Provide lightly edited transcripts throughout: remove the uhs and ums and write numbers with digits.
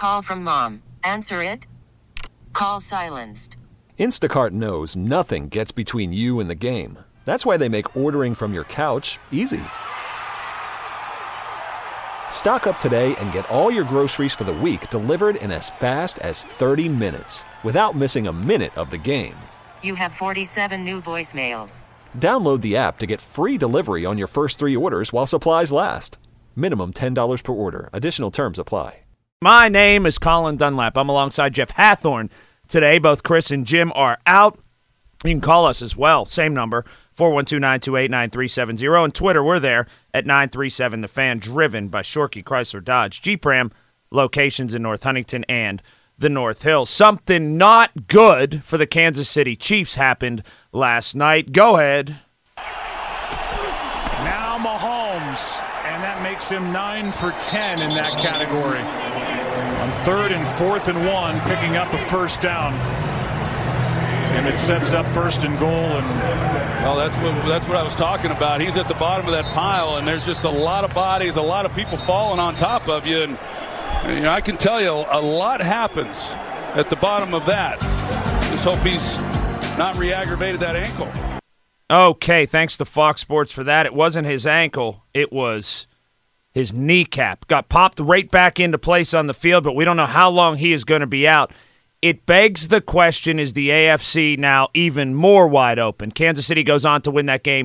Call from mom. Answer it. Call silenced. Instacart knows nothing gets between you and the game. That's why they make ordering from your couch easy. Stock up today and get all your groceries for the week delivered in as fast as 30 minutes without missing a minute of the game. You have 47 new voicemails. Download the app to get free delivery on your first 3 orders while supplies last. Minimum $10 per order. Additional terms apply. My name is Colin Dunlap. I'm alongside Jeff Hathorn today. Both Chris and Jim are out. You can call us as well. Same number, 412-928-9370. On Twitter, we're there at 937-THE-FAN, driven by Shorkey Chrysler Dodge Jeep Ram, locations in North Huntington and the North Hills. Something not good for the Kansas City Chiefs happened last night. Go ahead. Now Mahomes, and that makes him 9 for 10 in that category. On 3rd and 4th and 1, picking up a first down. And it sets up 1st and goal. And well, that's what I was talking about. He's at the bottom of that pile, and there's just a lot of bodies, a lot of people falling on top of you. And you know, I can tell you a lot happens at the bottom of that. Just hope he's not re-aggravated that ankle. Okay, thanks to Fox Sports for that. It wasn't his ankle. It was his kneecap. Got popped right back into place on the field, but we don't know how long he is going to be out. It begs the question, is the AFC now even more wide open? Kansas City goes on to win that game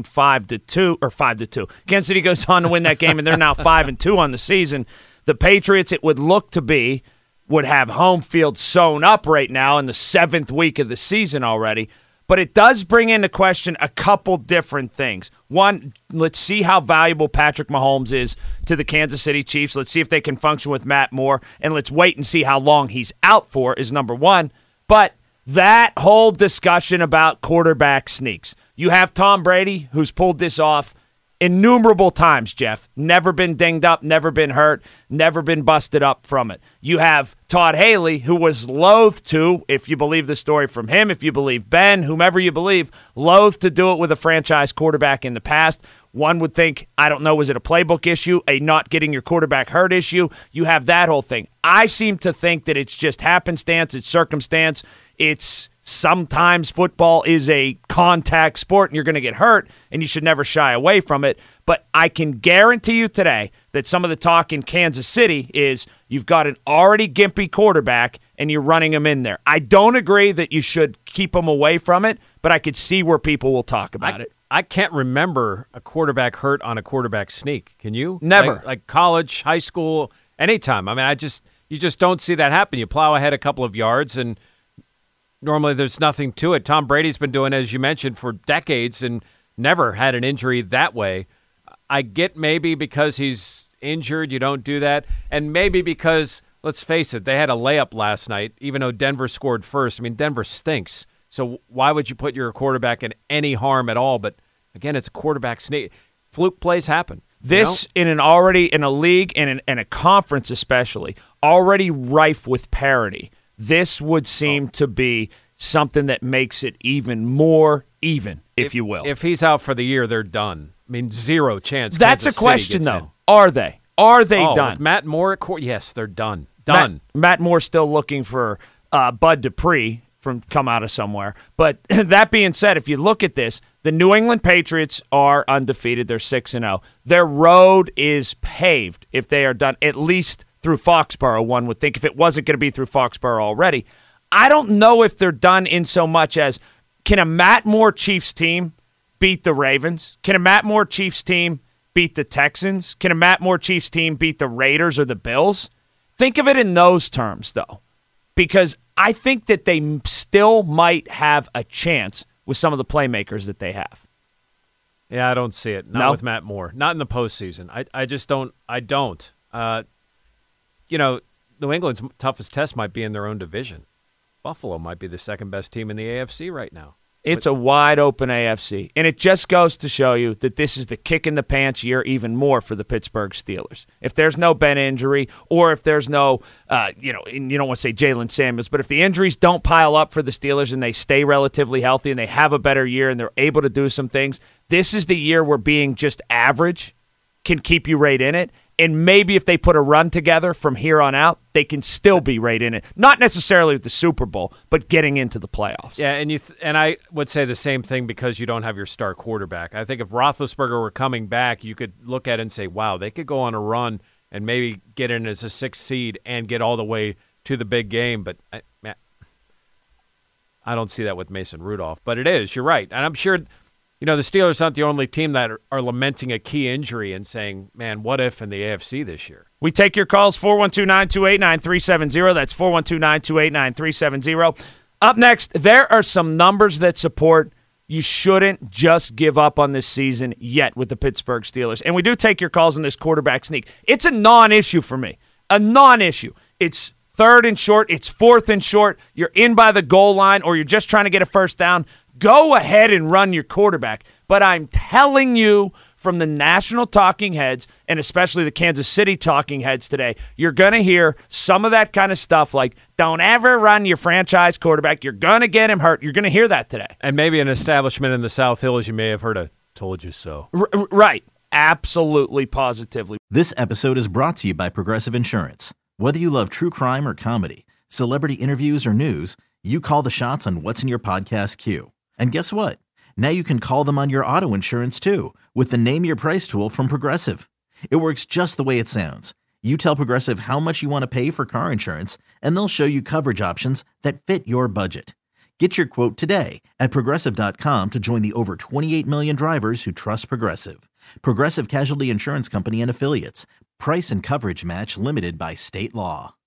5-2. Kansas City goes on to win that game, and they're now 5-2 on the season. The Patriots, it would look to be, would have home field sewn up right now in the 7th week of the season already. But it does bring into question a couple different things. One, let's see how valuable Patrick Mahomes is to the Kansas City Chiefs. Let's see if they can function with Matt Moore. And let's wait and see how long he's out for is number one. But that whole discussion about quarterback sneaks. You have Tom Brady, who's pulled this off innumerable times, Jeff. Never been dinged up, never been hurt, never been busted up from it. You have Todd Haley, who was loath to, if you believe the story from him, if you believe Ben, whomever you believe, loath to do it with a franchise quarterback in the past. One would think, I don't know, was it a playbook issue, a not getting your quarterback hurt issue? You have that whole thing. I seem to think that it's just happenstance, it's circumstance, it's sometimes football is a contact sport and you're going to get hurt and you should never shy away from it. But I can guarantee you today that some of the talk in Kansas City is you've got an already gimpy quarterback and you're running him in there. I don't agree that you should keep him away from it, but I could see where people will talk about it. I can't remember a quarterback hurt on a quarterback sneak. Can you? Never. Like college, high school, anytime. I mean, you just don't see that happen. You plow ahead a couple of yards and normally there's nothing to it. Tom Brady's been doing, as you mentioned, for decades and never had an injury that way. I get maybe because he's injured, you don't do that. And maybe because, let's face it, they had a layup last night, even though Denver scored first. I mean, Denver stinks. So why would you put your quarterback in any harm at all? But, again, it's a quarterback sneak. Fluke plays happen. This in a league and in a conference especially, already rife with parity. This would seem to be something that makes it even more even, if you will. If he's out for the year, they're done. I mean, zero chance. That's Kansas a question, City though. in. Are they? Are they done? With Matt Moore at court? Yes, they're done. Done. Matt Moore's still looking for Bud Dupree from come out of somewhere. But that being said, if you look at this, the New England Patriots are undefeated. They're 6-0. Their road is paved if they are done, at least through Foxborough, one would think, if it wasn't going to be through Foxborough already. I don't know if they're done in so much as, can a Matt Moore Chiefs team beat the Ravens? Can a Matt Moore Chiefs team beat the Texans? Can a Matt Moore Chiefs team beat the Raiders or the Bills? Think of it in those terms, though, because I think that they still might have a chance with some of the playmakers that they have. Yeah, I don't see it. Not with Matt Moore. Not in the postseason. I just don't. I don't. New England's toughest test might be in their own division. Buffalo might be the second best team in the AFC right now. It's a wide-open AFC, and it just goes to show you that this is the kick-in-the-pants year even more for the Pittsburgh Steelers. If there's no Ben injury, or if there's no, you don't want to say Jalen Samuels, but if the injuries don't pile up for the Steelers and they stay relatively healthy and they have a better year and they're able to do some things, this is the year where being just average can keep you right in it. And maybe if they put a run together from here on out, they can still be right in it. Not necessarily with the Super Bowl, but getting into the playoffs. Yeah, and I would say the same thing because you don't have your star quarterback. I think if Roethlisberger were coming back, you could look at it and say, wow, they could go on a run and maybe get in as a 6th seed and get all the way to the big game. But I don't see that with Mason Rudolph. But it is. You're right. And I'm sure – the Steelers aren't the only team that are lamenting a key injury and saying, man, what if in the AFC this year? We take your calls, 412-928-9370. That's 412-928-9370. Up next, there are some numbers that support you shouldn't just give up on this season yet with the Pittsburgh Steelers. And we do take your calls in this quarterback sneak. It's a non-issue for me. A non-issue. It's 3rd and short. It's 4th and short. You're in by the goal line or you're just trying to get a first down. Go ahead and run your quarterback. But I'm telling you from the national talking heads, and especially the Kansas City talking heads today, you're going to hear some of that kind of stuff like, don't ever run your franchise quarterback. You're going to get him hurt. You're going to hear that today. And maybe an establishment in the South Hills, you may have heard a told you so. Right. Absolutely, positively. This episode is brought to you by Progressive Insurance. Whether you love true crime or comedy, celebrity interviews or news, you call the shots on what's in your podcast queue. And guess what? Now you can call them on your auto insurance too with the Name Your Price tool from Progressive. It works just the way it sounds. You tell Progressive how much you want to pay for car insurance, and they'll show you coverage options that fit your budget. Get your quote today at Progressive.com to join the over 28 million drivers who trust Progressive. Progressive Casualty Insurance Company and Affiliates. Price and coverage match limited by state law.